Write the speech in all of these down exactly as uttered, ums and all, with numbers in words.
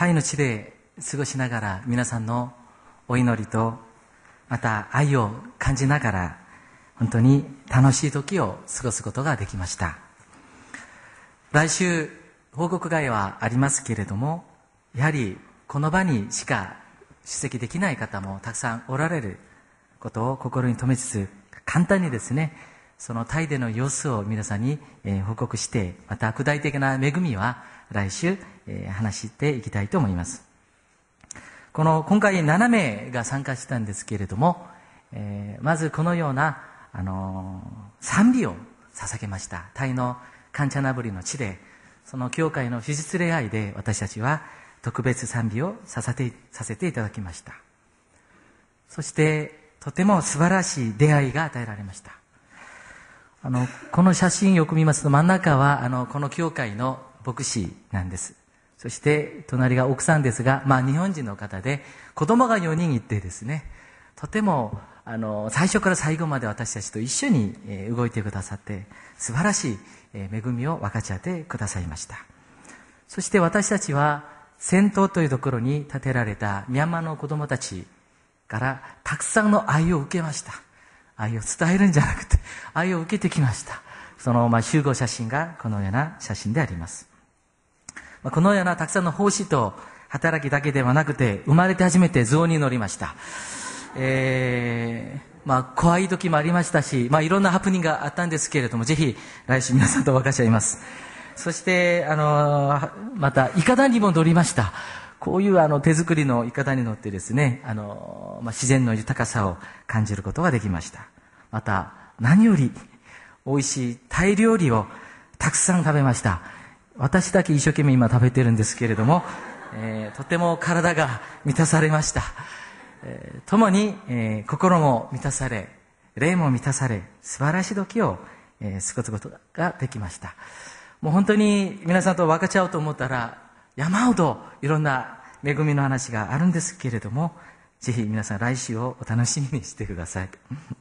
タイの地で過ごしながら皆さんのお祈りとまた愛を感じながら本当に楽しい時を過ごすことができました。来週報告会はありますけれども、やはりこの場にしか出席できない方もたくさんおられることを心に留めつつ、簡単にですね、そのタイでの様子を皆さんに報告して、また具体的な恵みは来週話していきたいと思います。この今回ななめいが参加したんですけれども、えー、まずこのような、あのー、賛美を捧げました。タイのカンチャナブリの地で、その教会の手術礼拝で私たちは特別賛美をさせて、させていただきました。そしてとても素晴らしい出会いが与えられました。あのこの写真よく見ますと、真ん中はあのこの教会の牧師なんです。そして隣が奥さんですが、まあ日本人の方で子供がよにんいてですね、とてもあの最初から最後まで私たちと一緒に動いてくださって、素晴らしい恵みを分かち合ってくださいました。そして私たちは仙洞というところに建てられたミャンマーの子供たちからたくさんの愛を受けました。愛を伝えるんじゃなくて愛を受けてきました。そのまあ集合写真がこのような写真であります。このようなたくさんの奉仕と働きだけではなくて、生まれて初めて象に乗りました。えー、まあ怖い時もありましたし、まあいろんなハプニングがあったんですけれども、ぜひ来週皆さんと分かち合います。そしてあのまたイカダにも乗りました。こういうあの手作りのイカダに乗ってですね、あの、まあ、自然の豊かさを感じることができました。また何より美味しいタイ料理をたくさん食べました。私だけ一生懸命今食べてるんですけれども、えー、とても体が満たされました。えー、共に、えー、心も満たされ、霊も満たされ、素晴らしい時を、えー、過ごすことができました。もう本当に皆さんと分かち合おうと思ったら山ほどいろんな恵みの話があるんですけれども、ぜひ皆さん来週をお楽しみにしてください。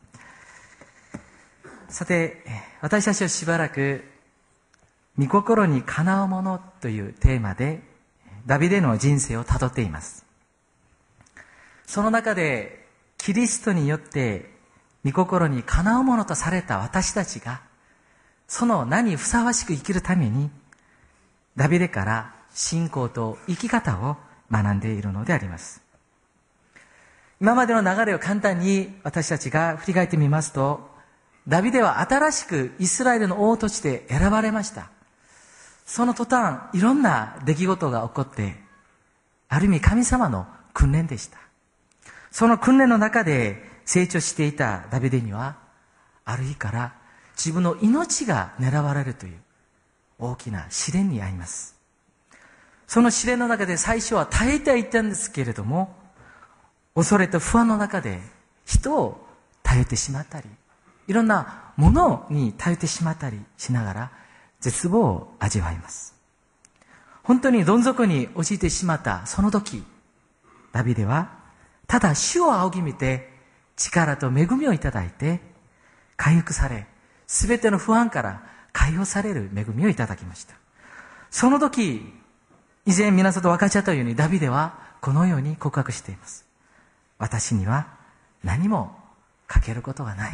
さて、私たちはしばらく御心にかなうものというテーマでダビデの人生をたどっています。その中でキリストによって御心にかなうものとされた私たちが、その名にふさわしく生きるためにダビデから信仰と生き方を学んでいるのであります。今までの流れを簡単に私たちが振り返ってみますと、ダビデは新しくイスラエルの王として選ばれました。その途端いろんな出来事が起こって、ある意味神様の訓練でした。その訓練の中で成長していたダビデには、ある日から自分の命が狙われるという大きな試練に遭います。その試練の中で最初は耐えていたんですけれども、恐れと不安の中で人を耐えてしまったり、いろんなものに耐えてしまったりしながら絶望を味わいます。本当にどん底に落ちてしまったその時、ダビデはただ主を仰ぎ見て力と恵みをいただいて回復され、すべての不安から解放される恵みをいただきました。その時、以前皆さんと分かち合ったようにダビデはこのように告白しています。私には何もかけることがない。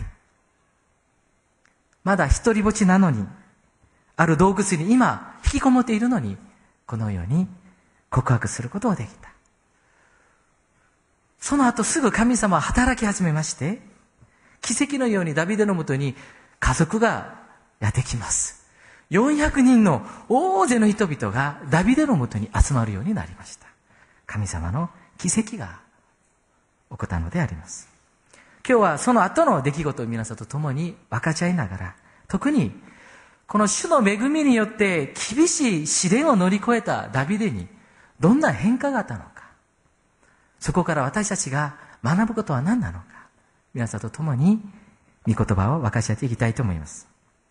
まだ一人ぼっちなのに、ある洞窟に今引きこもっているのに、このように告白することができた。その後すぐ神様は働き始めまして、奇跡のようにダビデのもとに家族がやってきます。よんひゃくにんの大勢の人々がダビデのもとに集まるようになりました。神様の奇跡が起こったのであります。今日はその後の出来事を皆さんと共に分かち合いながら、特にこの主の恵みによって厳しい試練を乗り越えたダビデにどんな変化があったのか、そこから私たちが学ぶことは何なのか、皆さんと共に御言葉を分かち合っていきたいと思います。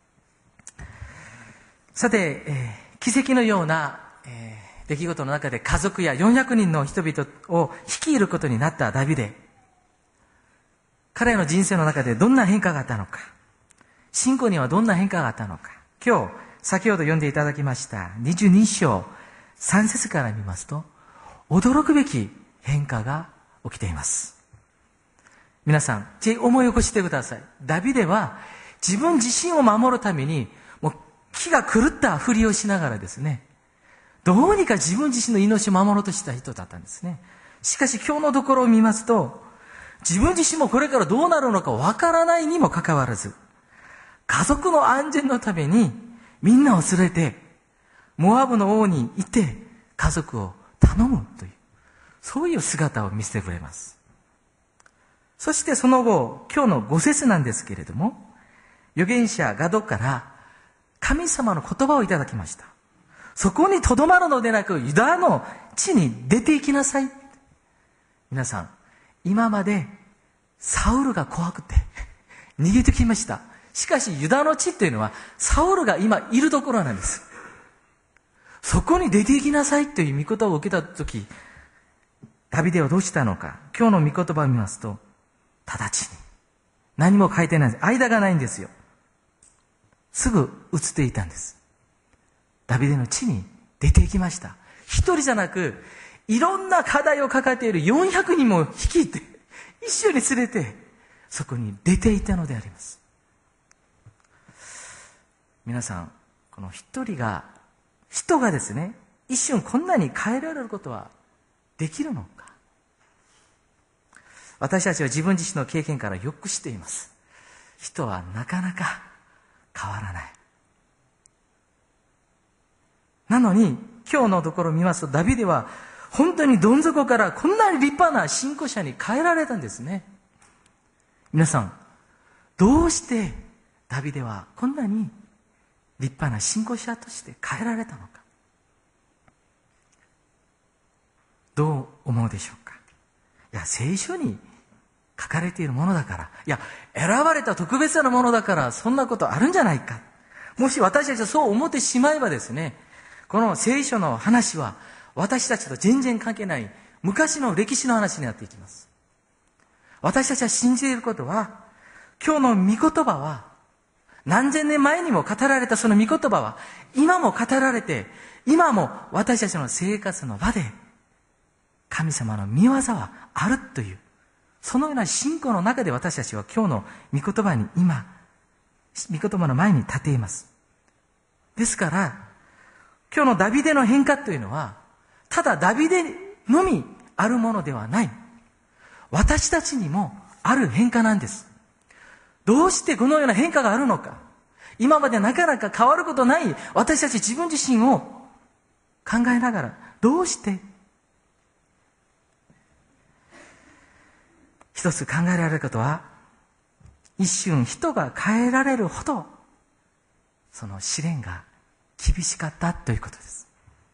さて、えー、奇跡のような、えー、出来事の中で家族やよんひゃくにんの人々を率いることになったダビデ、彼の人生の中でどんな変化があったのか、信仰にはどんな変化があったのか、今日先ほど読んでいただきましたにじゅうに章さん節から見ますと、 驚くべき変化が起きています。皆さん、思い起こしてください。ダビデは自分自身を守るために、もう気が狂ったふりをしながらですね、どうにか自分自身の命を守ろうとした人だったんですね。しかし今日のところを見ますと、自分自身もこれからどうなるのかわからないにもかかわらず、家族の安全のためにみんなを連れて、モアブの王に行って家族を頼むという、そういう姿を見せてくれます。そしてその後、今日のご節なんですけれども、預言者ガドから神様の言葉をいただきました。そこに留まるのでなく、ユダの地に出て行きなさい。皆さん、今までサウルが怖くて逃げてきました。しかしユダの地というのはサウルが今いるところなんです。そこに出て行きなさいという御言葉を受けたとき、ダビデはどうしたのか。今日の御言葉を見ますと、直ちに。何も書いてないんです。間がないんですよ。すぐ移っていたんです。ダビデの地に出て行きました。一人じゃなく、いろんな課題を抱えているよんひゃくにんも率いて、一緒に連れて、そこに出ていたのであります。皆さん、この一人が、人がですね、一瞬こんなに変えられることはできるのか。私たちは自分自身の経験からよく知っています。人はなかなか変わらない。なのに、今日のところを見ますと、ダビデは本当にどん底からこんなに立派な信仰者に変えられたんですね。皆さん、どうしてダビデはこんなに立派な信仰者として変えられたのか。どう思うでしょうか。いや、聖書に書かれているものだから、いや、選ばれた特別なものだから、そんなことあるんじゃないか。もし私たちはそう思ってしまえばですね、この聖書の話は私たちと全然関係ない昔の歴史の話になっていきます。私たちは信じていることは、今日の御言葉は何千年前にも語られたその御言葉は今も語られて、今も私たちの生活の場で神様の御業はあるという、そのような信仰の中で私たちは今日の御言葉に今、御言葉の前に立っています。ですから、今日のダビデの変化というのは、ただダビデのみあるものではない。私たちにもある変化なんです。どうしてこのような変化があるのか。今までなかなか変わることない私たち自分自身を考えながら、どうして一つ考えられることは、一瞬人が変えられるほどその試練が厳しかったということです。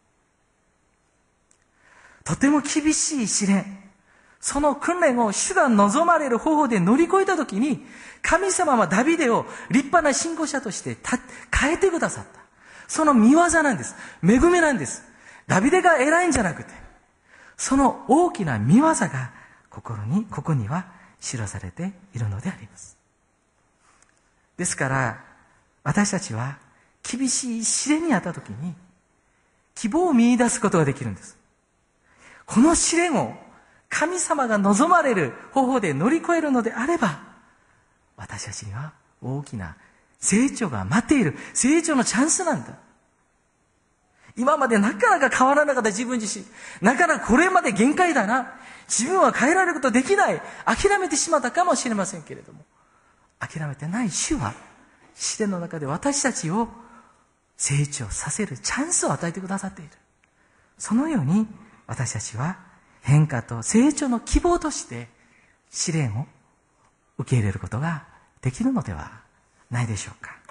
とても厳しい試練、その訓練を主が望まれる方法で乗り越えたときに、神様はダビデを立派な信仰者として変えてくださった。その見業なんです。恵みなんです。ダビデが偉いんじゃなくて、その大きな見業が心に、ここには記されているのであります。ですから、私たちは厳しい試練にあったときに、希望を見出すことができるんです。この試練を神様が望まれる方法で乗り越えるのであれば、私たちには大きな成長が待っている、成長のチャンスなんだ。今までなかなか変わらなかった自分自身、なかなかこれまで限界だな、自分は変えられることできない、諦めてしまったかもしれませんけれども、諦めてない主は試練の中で私たちを成長させるチャンスを与えてくださっている。そのように私たちは変化と成長の希望として試練を受け入れることができるのではないでしょうか。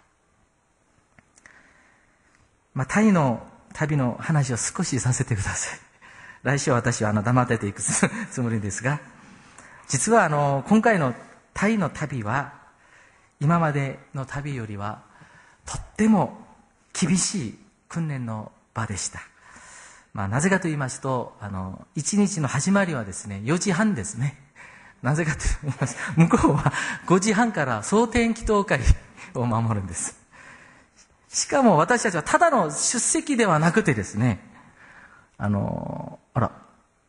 まあ、タイの旅の話を少しさせてください。来週は私はあの黙ってていくつもりですが、実はあの今回のタイの旅は今までの旅よりはとっても厳しい訓練の場でした。まあ、なぜかと言いますと、あの一日の始まりはですねよじはんですね。なぜかと言いますと、向こうはごじはんから総天祈祷会を守るんです。しかも私たちはただの出席ではなくてですね、あのあら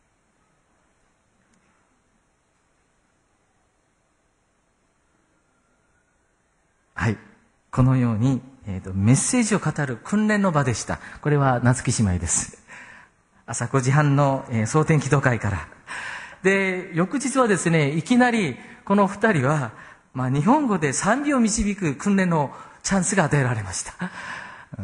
はい。このように、えーと、メッセージを語る訓練の場でした。これは夏木姉妹です。朝ごじはんの、えー、蒼天祈祷会から。で、翌日はですね、いきなりこの二人は、まあ、日本語で賛美を導く訓練のチャンスが与えられました。うん、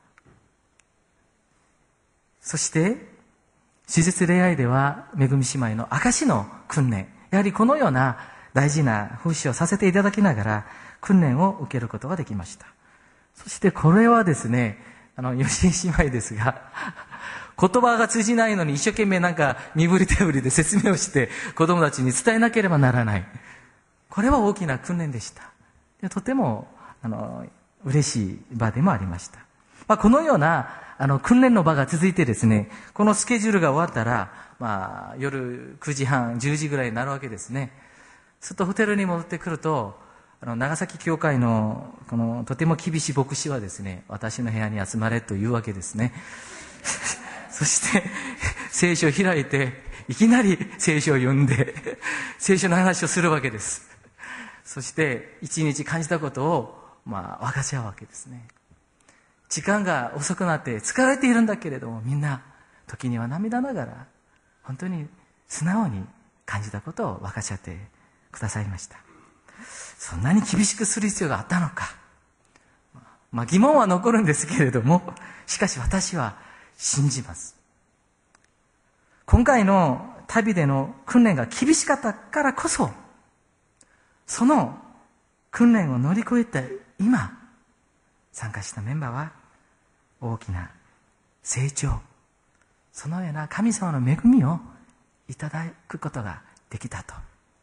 そして、手術恋愛では、めぐみ姉妹の証の訓練。やはりこのような大事な奉仕をさせていただきながら、訓練を受けることができました。そしてこれはですね、あの、吉井姉妹ですが、言葉が通じないのに一生懸命なんか身振り手振りで説明をして子供たちに伝えなければならない。これは大きな訓練でした。でとても、あの、嬉しい場でもありました。まあ、このような、あの、訓練の場が続いてですね、このスケジュールが終わったら、まあ、夜くじはん、じゅうじぐらいになるわけですね。するとホテルに戻ってくると、あの、長崎教会の、この、とても厳しい牧師はですね、私の部屋に集まれというわけですね。そして、聖書を開いて、いきなり聖書を読んで、聖書の話をするわけです。そして、一日感じたことを、まあ、分かち合うわけですね。時間が遅くなって疲れているんだけれども、みんな、時には涙ながら、本当に素直に感じたことを分かち合ってくださいました。そんなに厳しくする必要があったのか。まあ、疑問は残るんですけれども、しかし私は信じます。今回の旅での訓練が厳しかったからこそ、その訓練を乗り越えた今、参加したメンバーは大きな成長、そのような神様の恵みをいただくことができたと。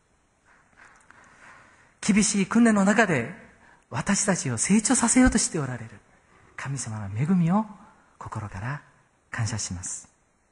厳しい訓練の中で私たちを成長させようとしておられる神様の恵みを心から感謝します。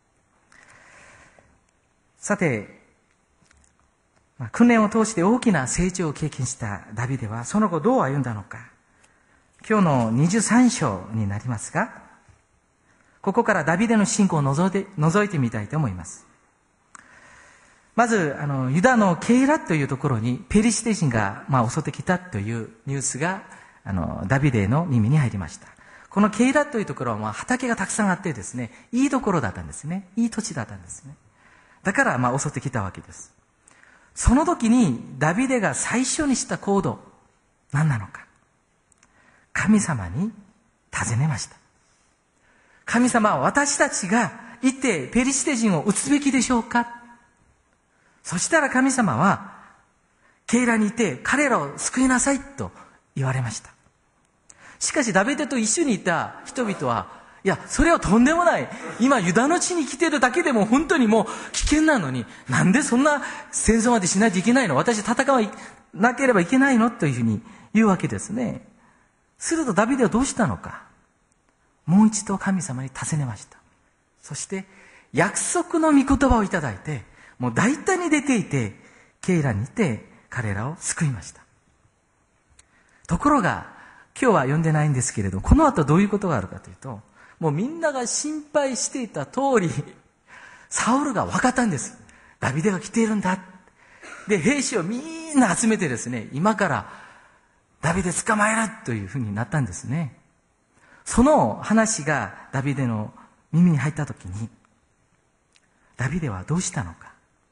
さて、まあ、訓練を通して大きな成長を経験したダビデはその後どう歩んだのか。今日のにじゅうさん章になりますが、ここからダビデの信仰を覗いて、覗いてみたいと思います。まず、あの、ユダのケイラというところにペリシテ人が、まあ、襲ってきたというニュースが、あの、ダビデの耳に入りました。このケイラというところは、まあ、畑がたくさんあってですね、いいところだったんですね。いい土地だったんですね。だから、まあ、襲ってきたわけです。その時に、ダビデが最初にした行動、何なのか。神様に尋ねました。神様は私たちが行ってペリシテ人を撃つべきでしょうか。そしたら神様はケイラにいて彼らを救いなさいと言われました。しかしダビデと一緒にいた人々は、いや、それはとんでもない。今ユダの地に来てるだけでも本当にもう危険なのに、なんでそんな戦争までしないといけないの？私戦わなければいけないの？というふうに言うわけですね。するとダビデはどうしたのか。もう一度神様に尋ねました。そして約束の御言葉をいただいて、もう大胆に出ていて、ケイラにいて彼らを救いました。ところが、今日は読んでないんですけれど、この後どういうことがあるかというと、もうみんなが心配していた通り、サウルが分かったんです。ダビデが来ているんだ。で、兵士をみんな集めてですね、今からダビデ捕まえるというふうになったんですね。その話がダビデの耳に入ったときに、ダビデはどうしたのか。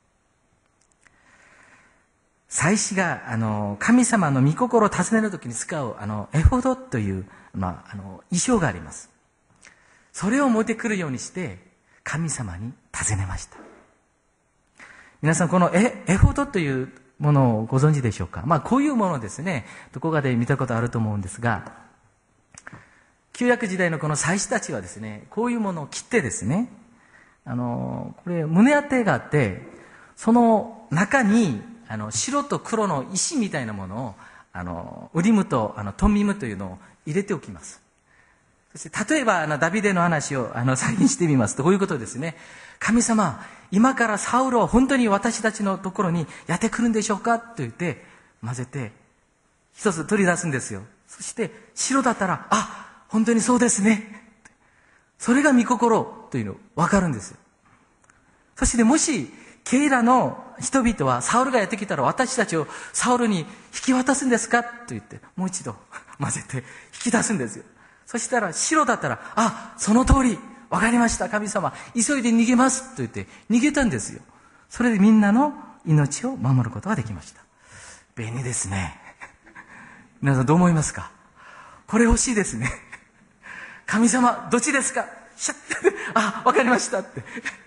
祭司があの神様の御心を尋ねるときに使うあのエフォドという、まあ、あの衣装があります。それを持ってくるようにして神様に尋ねました。皆さん、この エ, エフォドというものをご存知でしょうか。まあこういうものですね、どこかで見たことあると思うんですが、旧約時代のこの祭司たちはですね、こういうものを切ってですね、あのこれ胸当てがあって、その中にあの白と黒の石みたいなものをあのウリムとあのトミムというのを入れておきます。そして例えばあのダビデの話をあの再現してみますと、こういうことですね。神様、今からサウルは本当に私たちのところにやってくるんでしょうかと言って混ぜて一つ取り出すんですよ。そして白だったら、あ、本当にそうですね、それが御心というの分かるんですよ。そしてもしケイラの人々はサウルがやってきたら私たちをサウルに引き渡すんですかと言って、もう一度混ぜて引き出すんですよ。そしたら白だったら、あ、その通り、わかりました、神様、急いで逃げますと言って逃げたんですよ。それでみんなの命を守ることができました。便利ですね。皆さんどう思いますか？これ欲しいですね。神様、どっちですか？シャッあ、わかりましたって。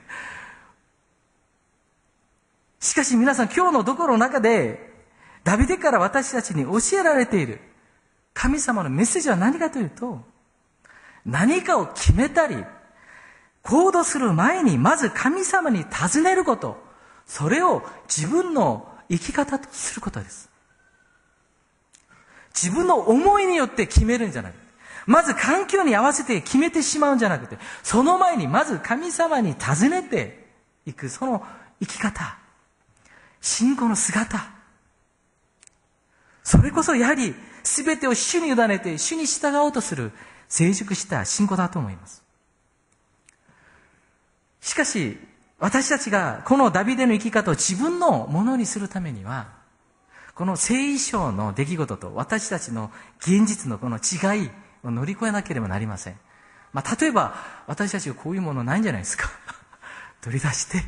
しかし皆さん、今日のどころの中で、ダビデから私たちに教えられている神様のメッセージは何かというと、何かを決めたり、行動する前にまず神様に尋ねること、それを自分の生き方とすることです。自分の思いによって決めるんじゃなくて、まず環境に合わせて決めてしまうんじゃなくて、その前にまず神様に尋ねていく、その生き方、信仰の姿、それこそやはり全てを主に委ねて主に従おうとする成熟した信仰だと思います。しかし私たちがこのダビデの生き方を自分のものにするためには、この聖書の出来事と私たちの現実のこの違いを乗り越えなければなりません。まあ、例えば私たちはこういうものないんじゃないですか。取り出して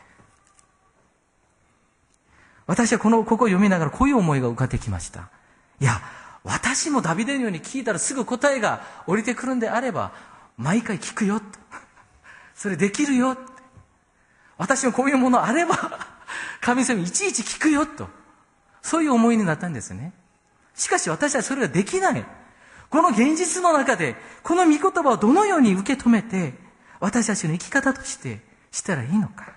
私はこのここを読みながらこういう思いが浮かんできました。いや、私もダビデのように聞いたらすぐ答えが降りてくるんであれば、毎回聞くよと。それできるよと。私もこういうものあれば、神様いちいち聞くよと。そういう思いになったんですね。しかし私はそれができない。この現実の中で、この御言葉をどのように受け止めて、私たちの生き方としてしたらいいのか。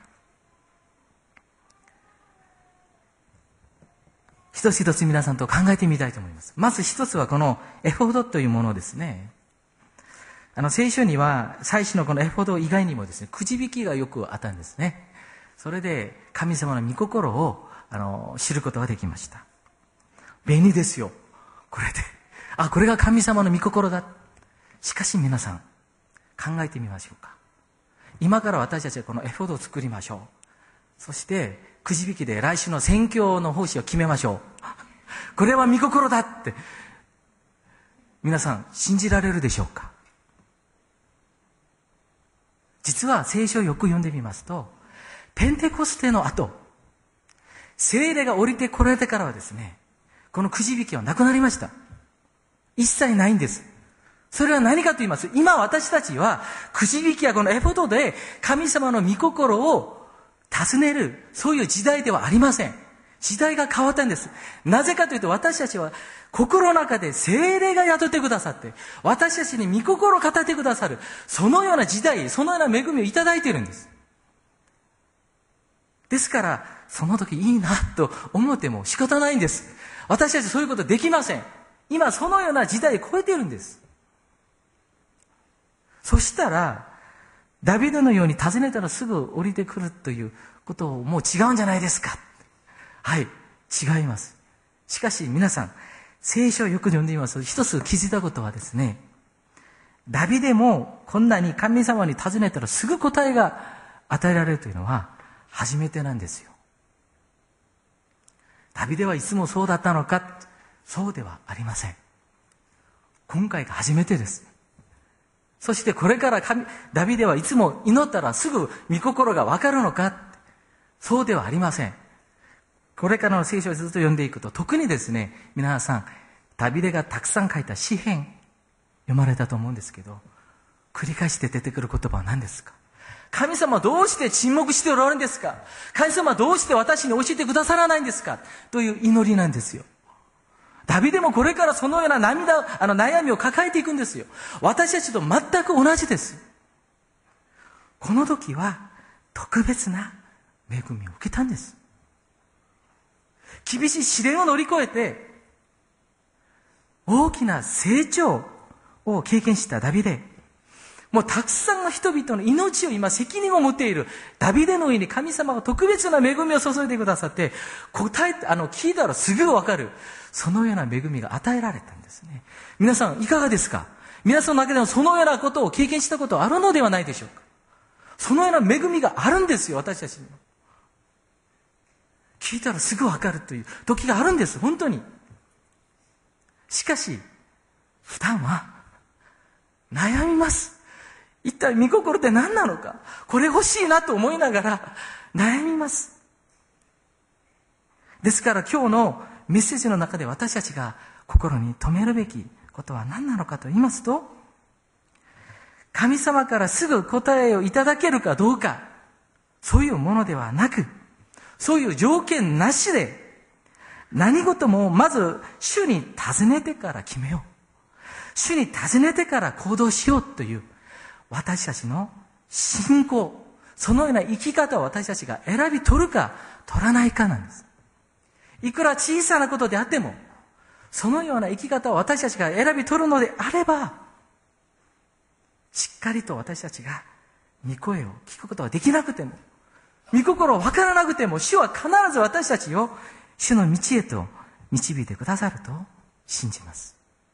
一つ一つ皆さんと考えてみたいと思います。まず一つはこのエフォードというものですね。あの聖書には最初のこのエフォード以外にもですね、くじ引きがよくあったんですね。それで神様の御心をあの知ることができました。便利ですよ、これで。あ、これが神様の御心だ。しかし皆さん考えてみましょうか。今から私たちはこのエフォードを作りましょう。そしてくじ引きで来週の宣教の方針を決めましょう。これは御心だって皆さん信じられるでしょうか。実は聖書をよく読んでみますと、ペンテコステの後、聖霊が降りてこられてからはですね、このくじ引きはなくなりました。一切ないんです。それは何かと言います。今私たちはくじ引きやこのエフォードで神様の御心を尋ねる、そういう時代ではありません。時代が変わったんです。なぜかというと、私たちは心の中で聖霊が宿ってくださって、私たちに御心を語ってくださる、そのような時代、そのような恵みをいただいているんです。ですから、その時いいなと思っても仕方ないんです。私たちそういうことできません。今そのような時代を超えているんです。そしたら、ダビデのように尋ねたらすぐ降りてくるということをもう違うんじゃないですか。はい、違います。しかし皆さん、聖書をよく読んでみますと、一つ気づいたことはですね、ダビデもこんなに神様に尋ねたらすぐ答えが与えられるというのは初めてなんですよ。ダビデはいつもそうだったのか、そうではありません。今回が初めてです。そしてこれから神ダビデはいつも祈ったらすぐ御心がわかるのか、そうではありません。これからの聖書をずっと読んでいくと、特にですね、皆さんダビデがたくさん書いた詩編読まれたと思うんですけど、繰り返して出てくる言葉は何ですか？神様はどうして沈黙しておられるんですか？神様はどうして私に教えてくださらないんですか？という祈りなんですよ。ダビデもこれからそのような涙、あの悩みを抱えていくんですよ。私たちと全く同じです。この時は特別な恵みを受けたんです。厳しい試練を乗り越えて大きな成長を経験したダビデ、もうたくさんの人々の命を今責任を持っているダビデの上に神様が特別な恵みを注いでくださって、答えあの聞いたらすぐわかる、そのような恵みが与えられたんですね。皆さんいかがですか？皆さんの中でもそのようなことを経験したことあるのではないでしょうか。そのような恵みがあるんですよ、私たちにも。 聞いたらすぐわかるという時があるんです、本当に。しかし、普段は悩みます。一体御心って何なのか、これ欲しいなと思いながら悩みます。ですから今日のメッセージの中で私たちが心に留めるべきことは何なのかと言いますと、神様からすぐ答えをいただけるかどうか、そういうものではなく、そういう条件なしで、何事もまず主に尋ねてから決めよう。主に尋ねてから行動しようという、私たちの信仰、そのような生き方を私たちが選び取るか取らないかなんです。いくら小さなことであっても、そのような生き方を私たちが選び取るのであれば、しっかりと私たちが御声を聞くことができなくても、御心を分からなくても、主は必ず私たちを主の道へと導いてくださると信じます。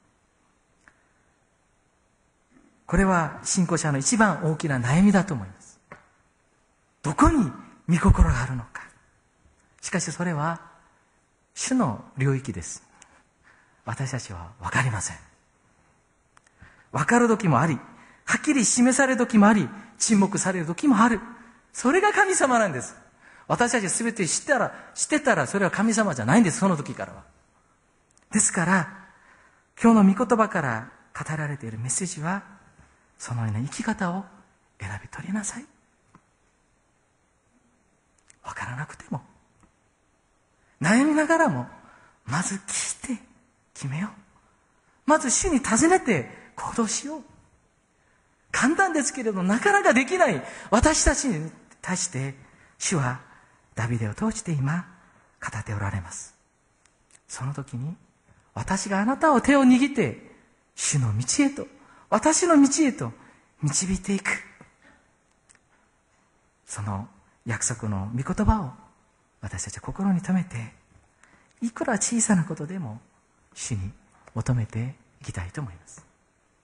これは信仰者の一番大きな悩みだと思います。どこに御心があるのか。しかしそれは主の領域です。私たちは分かりません。分かる時もあり、はっきり示される時もあり、沈黙される時もある。それが神様なんです。私たち全て知ったら、知ってたらそれは神様じゃないんです、その時からは。ですから、今日の御言葉から語られているメッセージは、そのような生き方を選び取りなさい。わからなくても、悩みながらも、まず聞いて決めよう。まず主に尋ねて行動しよう。簡単ですけれど、なかなかできない私たちに対して、主はダビデを通して今、語っておられます。その時に、私があなたを手を握って、主の道へと、私の道へと導いていく。その約束の御言葉を私たちは心に留めて、いくら小さなことでも主に求めていきたいと思います。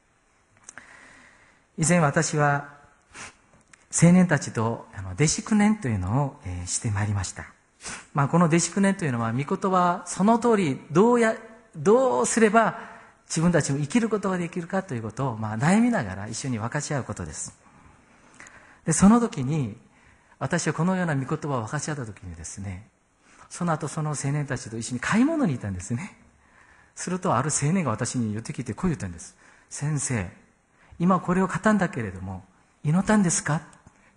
以前私は青年たちと弟子訓練というのをしてまいりました。まあ、この弟子訓練というのは、御言葉その通りどうやどうすれば自分たちも生きることができるかということを、まあ、悩みながら一緒に分かち合うことです。で、その時に私はこのような御言葉を分かち合った時にですね、その後その青年たちと一緒に買い物に行ったんですね。するとある青年が私に寄ってきてこう言ったんです。先生、今これを買ったんだけれども祈ったんですか、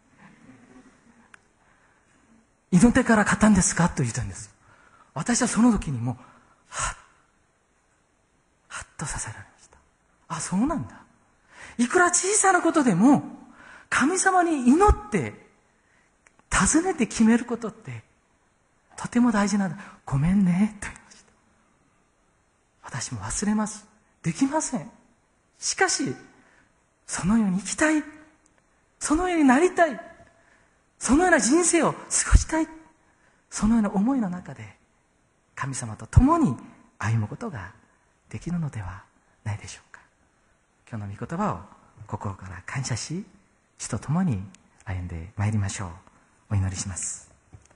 祈ってから買ったんですかと言ったんです。私はその時にもうはっはっとさせられました。あ、そうなんだ。いくら小さなことでも神様に祈って尋ねて決めることってとても大事なんだ。ごめんねと言いました。私も忘れます。できません。しかしそのように生きたい、そのようになりたい、そのような人生を過ごしたい、そのような思いの中で神様と共に歩むことができるのではないでしょうか。今日の御言葉を心から感謝し、主と共に歩んでまいりましょう。お祈りします。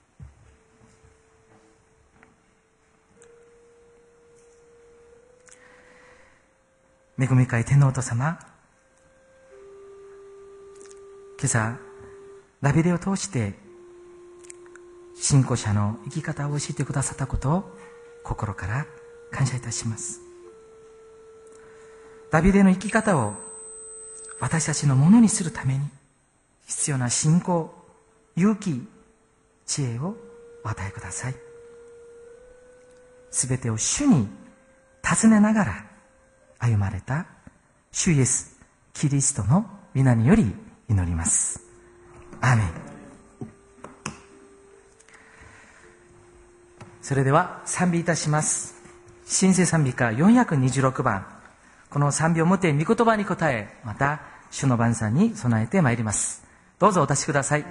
恵み深い天のお父様、今朝ダビデを通して信仰者の生き方を教えてくださったことを心から感謝いたします。ダビデの生き方を私たちのものにするために必要な信仰、勇気、知恵をお与えください。すべてを主に尋ねながら歩まれた主イエス・キリストの皆により祈ります。アーメン。それでは賛美いたします。新聖賛美歌よんひゃくにじゅうろくばん。この賛美をもって御言葉に応え、また主の晩餐に備えてまいります。どうぞお立ちください。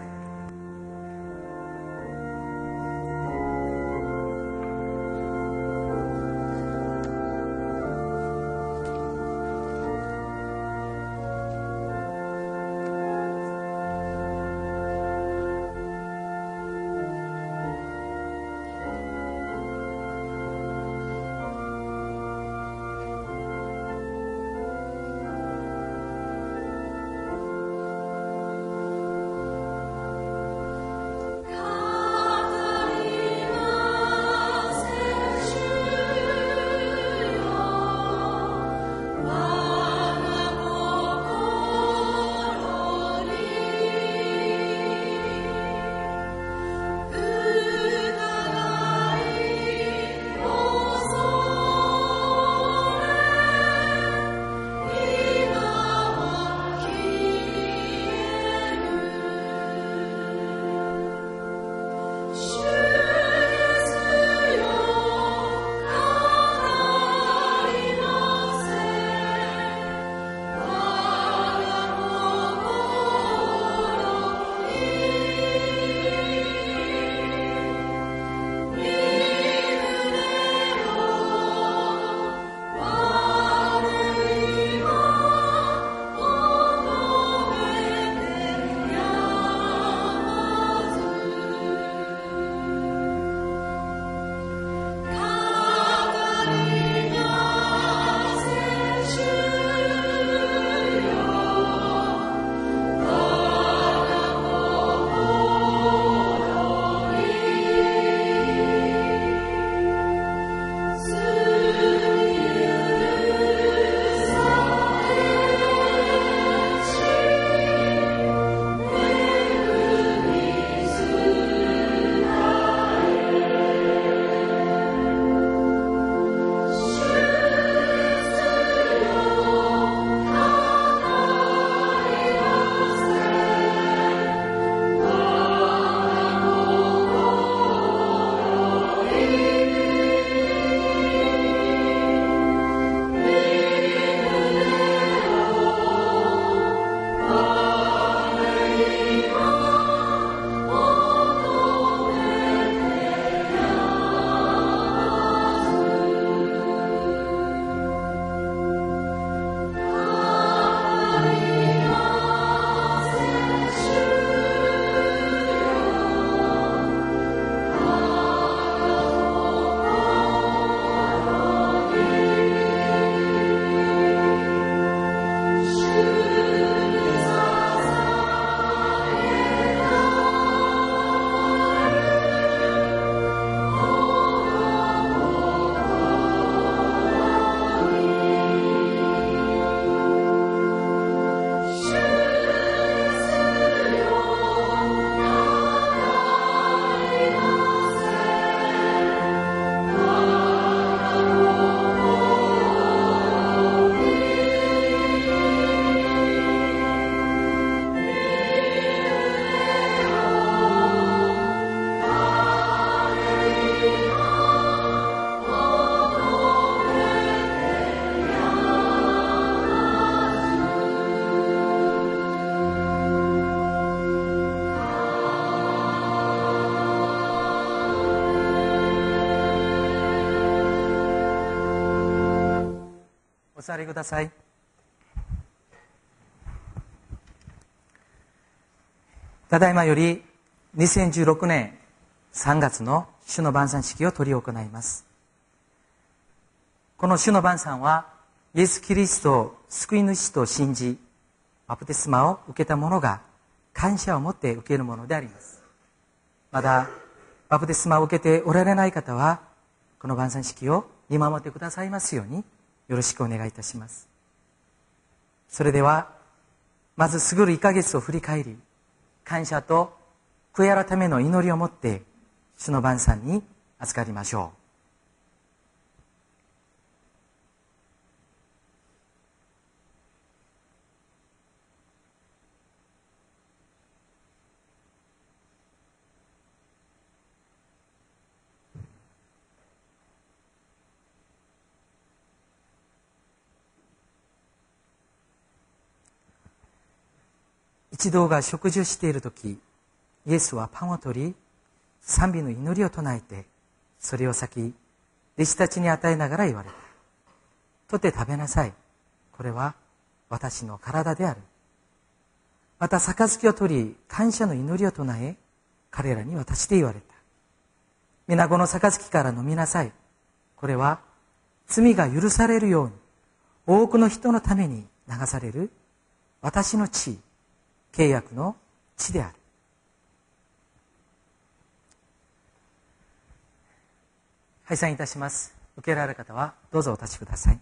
座りください。ただいまよりにせんじゅうろくねんさんがつの主の晩餐式を執り行います。この主の晩餐はイエス・キリストを救い主と信じバプテスマを受けた者が感謝を持って受けるものであります。まだバプテスマを受けておられない方はこの晩餐式を見守ってくださいますようによろしくお願いいたします。それではまず過ぐるいっかげつを振り返り、感謝と悔い改めの祈りを持って主の晩餐に預かりましょう。一同が食事をしているとき、イエスはパンを取り、賛美の祈りを唱えて、それを先、弟子たちに与えながら言われた。取って食べなさい。これは私の体である。また、杯を取り、感謝の祈りを唱え、彼らに渡して言われた。皆この杯から飲みなさい。これは罪が許されるように、多くの人のために流される私の血、契約の血である。拝賛いたします。受けられる方はどうぞお立ちください。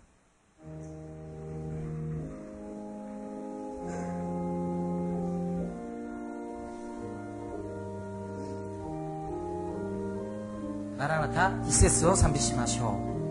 マラナタ一節を賛美しましょう。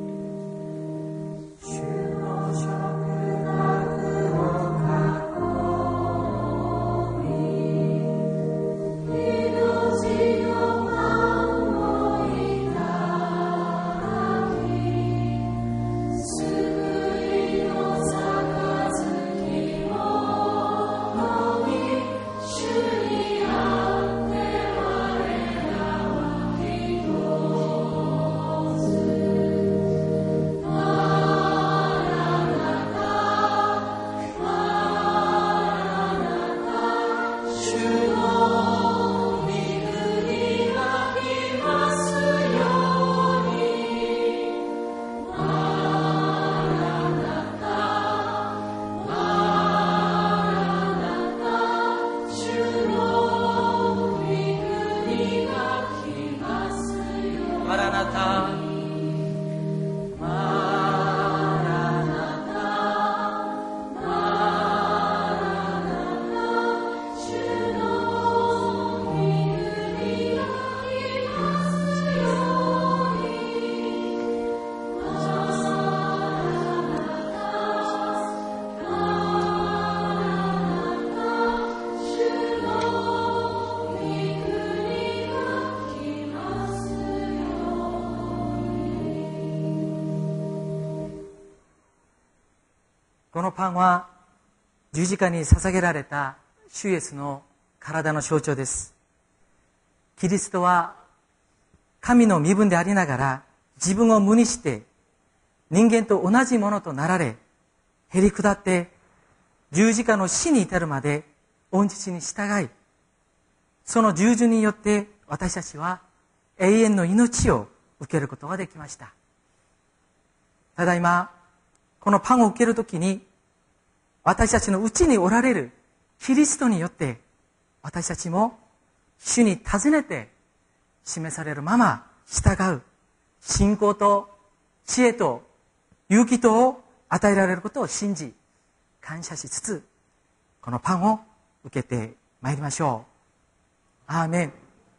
このパンは十字架に捧げられた主イエスの体の象徴です。キリストは神の身分でありながら自分を無にして人間と同じものとなられ、へり下って十字架の死に至るまで御父に従い、その従順によって私たちは永遠の命を受けることができました。ただいまこのパンを受けるときに、私たちのうちにおられるキリストによって、私たちも主に尋ねて示されるまま従う信仰と知恵と勇気とを与えられることを信じ、感謝しつつ、このパンを受けてまいりましょう。アーメン。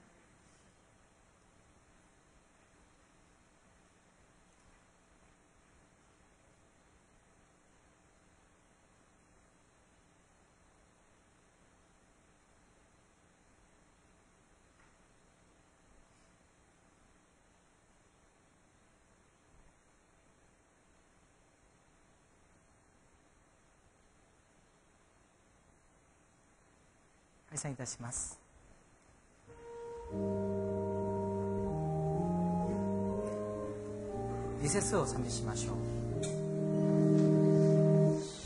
拝賛いたします。二節を賛美しましょう。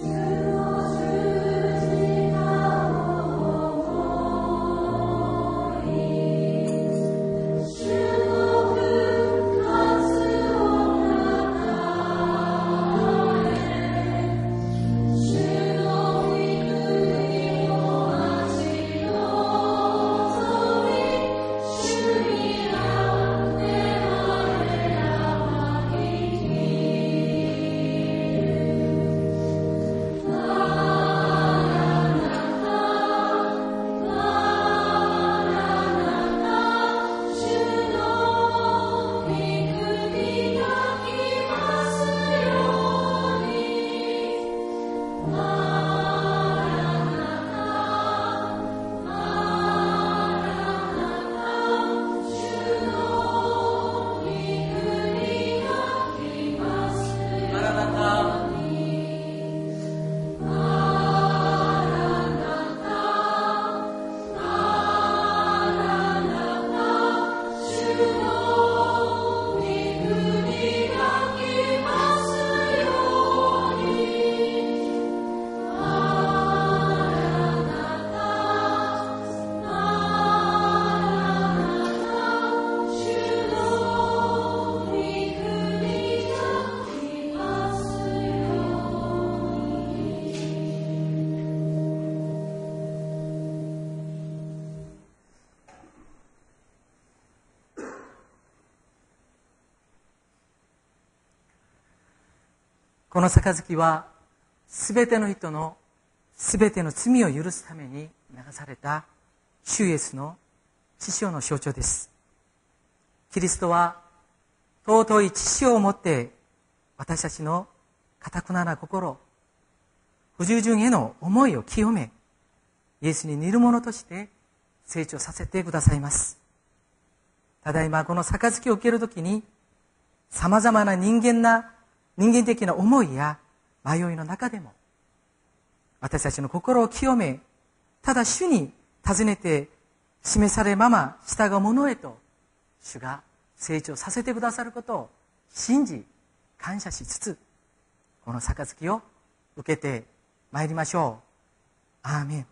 この杯はすべての人のすべての罪を許すために流された主イエスの血潮の象徴です。キリストは尊い血潮をもって私たちの堅くなな心、不従順への思いを清め、イエスに似るものとして成長させてくださいます。ただいまこの杯を受けるときに様々な人間な人間的な思いや迷いの中でも私たちの心を清め、ただ主に尋ねて示されるまま従うものへと主が成長させてくださることを信じ感謝しつつ、この杯を受けてまいりましょう。アーメン。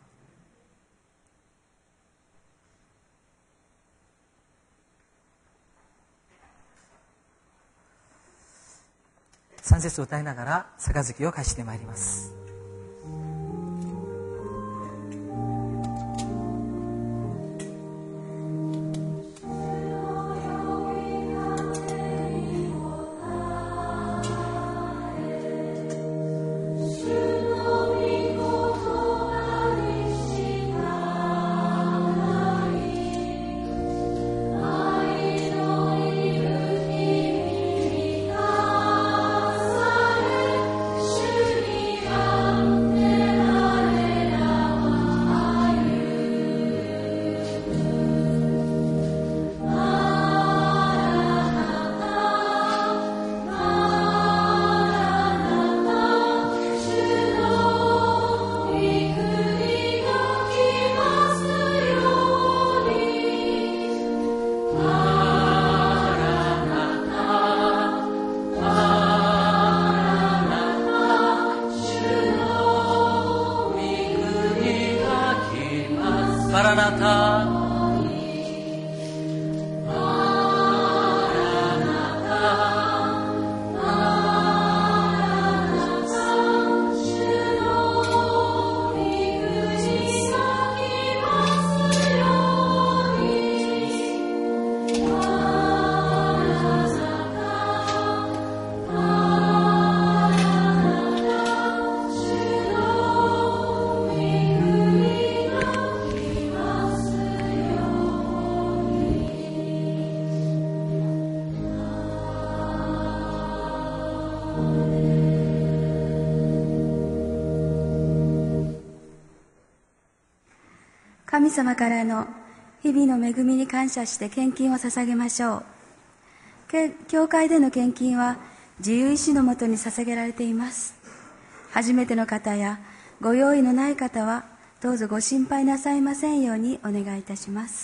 三節を歌いながら杯を貸してまいります。 神様からの日々の恵みに感謝して献金を捧げましょう。教会での献金は自由意志のもとに捧げられています。初めての方やご用意のない方はどうぞご心配なさいませんようにお願いいたします。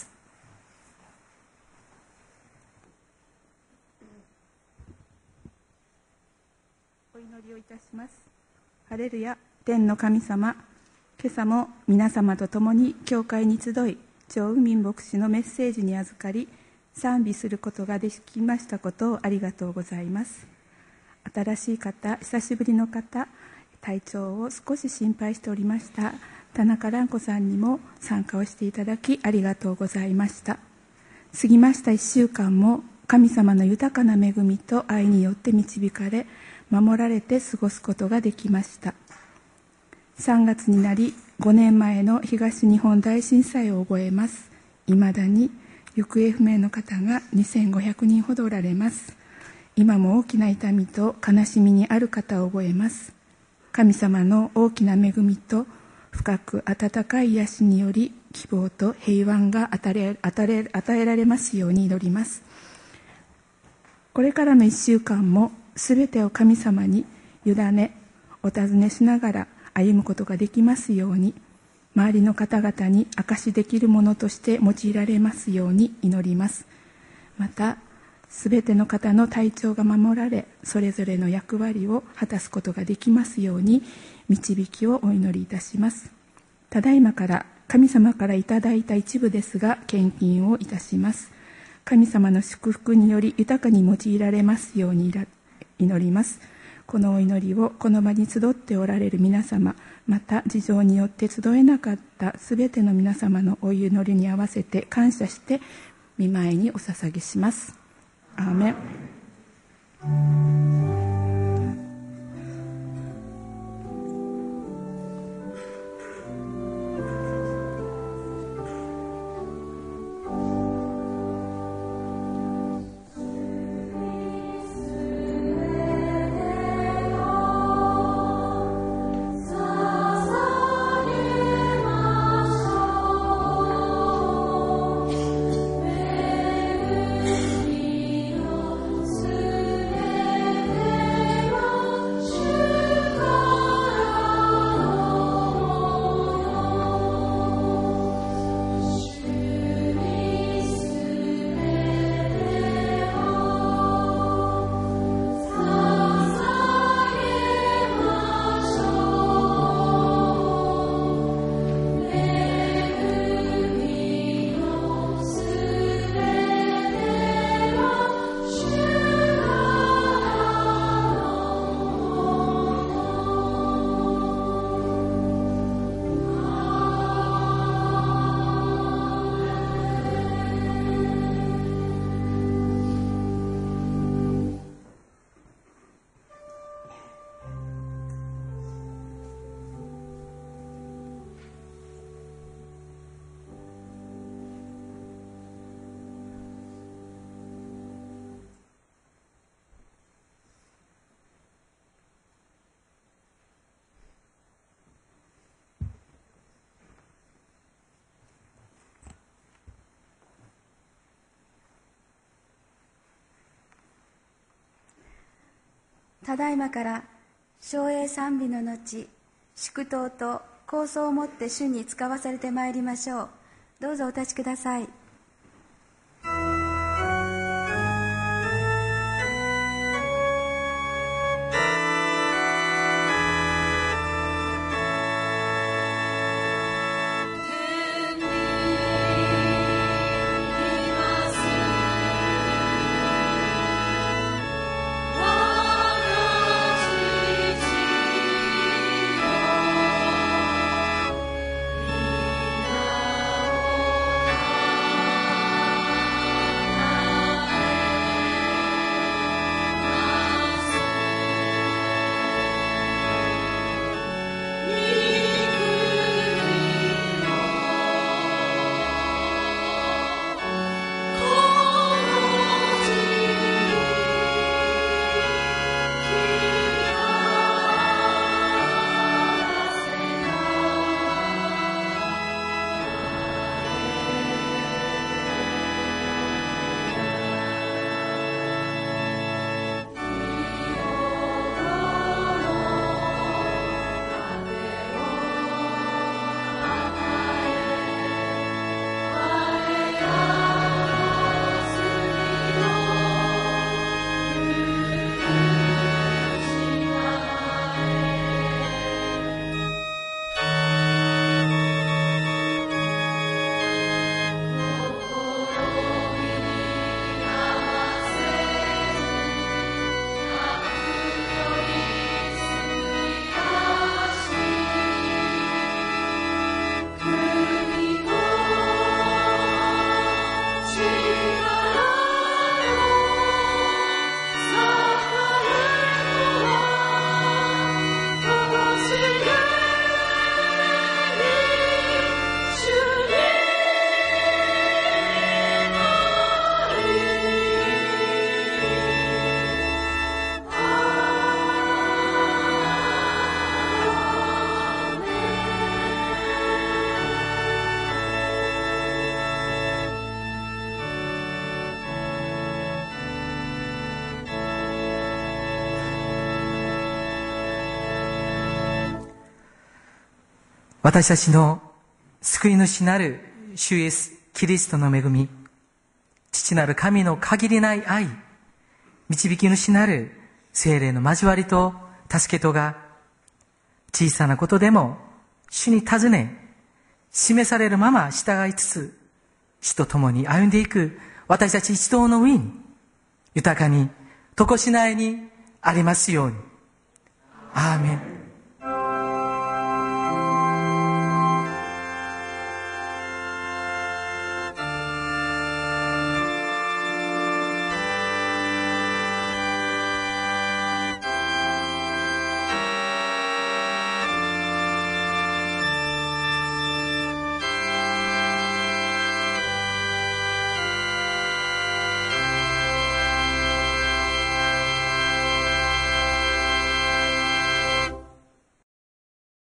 お祈りをいたします。ハレルヤ。 天の神様、今朝も皆様と共に教会に集い、張雲民牧師のメッセージに預かり、賛美することができましたことをありがとうございます。新しい方、久しぶりの方、体調を少し心配しておりました田中蘭子さんにも参加をしていただきありがとうございました。過ぎましたいっしゅうかんも神様の豊かな恵みと愛によって導かれ、守られて過ごすことができました。さんがつになり、ごねんまえの東日本大震災を覚えます。いまだに行方不明の方がにせんごひゃくにんほどおられます。今も大きな痛みと悲しみにある方を覚えます。神様の大きな恵みと深く温かい癒しにより、希望と平安が与え、与え、与えられますように祈ります。これからのいっしゅうかんもすべてを神様に委ね、お尋ねしながら歩むことができますように、周りの方々に証しできるものとして用いられますように祈ります。また、すべての方の体調が守られ、それぞれの役割を果たすことができますように、導きをお祈りいたします。ただいまから神様からいただいた一部ですが、献金をいたします。神様の祝福により豊かに用いられますように祈ります。このお祈りをこの場に集っておられる皆様、また事情によって集えなかったすべての皆様のお祈りに合わせて感謝して御前にお捧げします。アーメン。 ただいまから唱詠賛美の後、祝祷と構想をもって主に使わされてまいりましょう。どうぞお立ちください。 「 私たちの救い主なる主イエスキリストの恵み、父なる神の限りない愛、導き主なる聖霊の交わりと助けとが、小さなことでも主に尋ね、示されるまま従いつつ、主と共に歩んでいく私たち一同の上に、豊かに、とこしないにありますように。アーメン。